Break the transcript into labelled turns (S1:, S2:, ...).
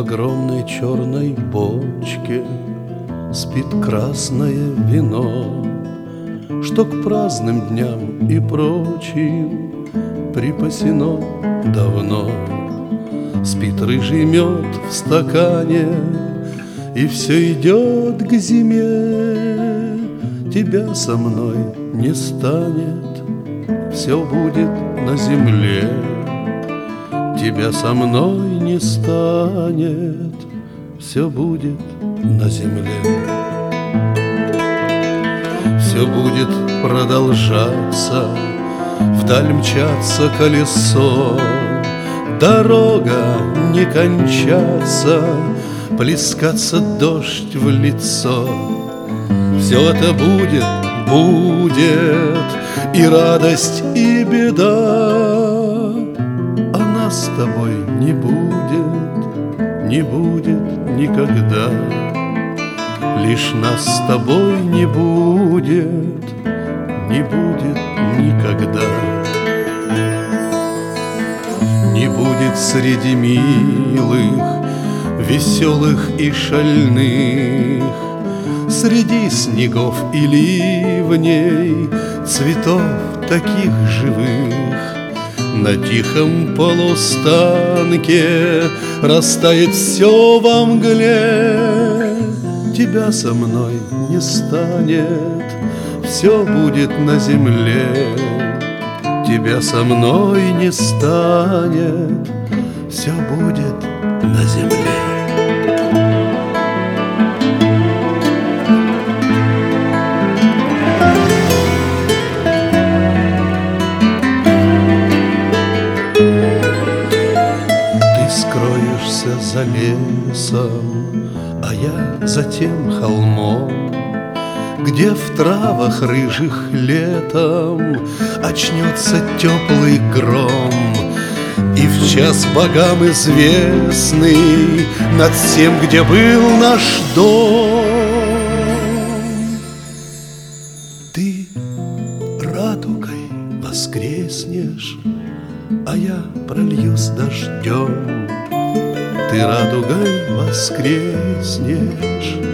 S1: огромной черной бочке спит красное вино, что к праздным дням и прочим припасено давно. Спит рыжий мед в стакане, и все идет к зиме. Тебя со мной не станет, все будет на земле. Тебя со мной не станет, все будет на земле. Все будет продолжаться, вдаль мчаться колесо, дорога не кончаться, плескаться дождь в лицо. Все это будет, и радость, и беда, а нас с тобой не будет никогда. Лишь нас с тобой не будет никогда. Не будет среди милых, веселых и шальных, среди снегов и ливней, цветов таких живых. На тихом полустанке растает все во мгле. Тебя со мной не станет, все будет на земле. Тебя со мной не станет, все будет на земле. Скроешься за лесом, а я за тем холмом, где в травах рыжих летом очнется теплый гром. И в час богам известный над всем, где был наш дом, ты радугой воскреснешь, а я прольюсь дождем. Ты радугой воскреснешь,